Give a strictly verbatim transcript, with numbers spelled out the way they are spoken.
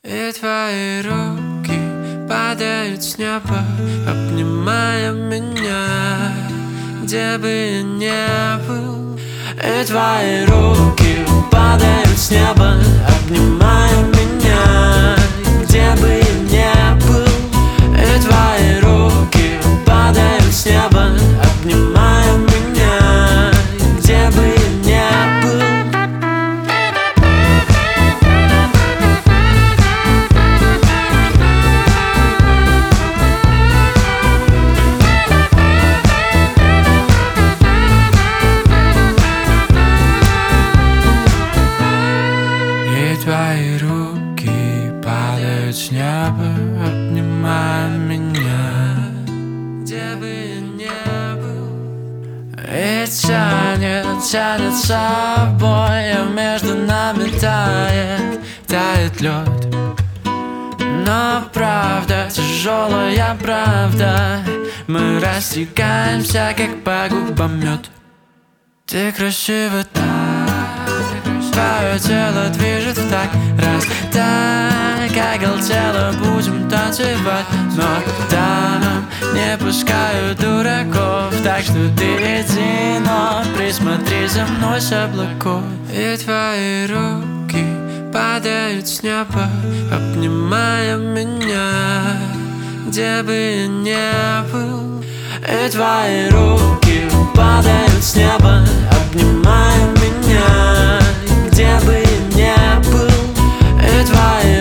И твои руки падают с неба, обнимая меня, где бы я ни был. И твои руки падают с неба, обнимая меня, где бы я ни был. И твои руки падают с неба, обнимая меня, где бы я ни был. Твои руки падают с неба, обнимая меня, где бы я ни был. И тянет, тянет с собой, а между нами тает, тает лед. Но правда, тяжелая правда, мы растекаемся, как по губам мед. Ты красива так, твое тело движет в такт, раз так оголтело, будем танцевать. Но там не пускаю дураков, так что ты иди, но присмотри за мной с облаков. И твои руки падают с неба, обнимая меня, где бы я ни был. И твои руки падают с неба, обнимая меня, где бы я ни был. И твои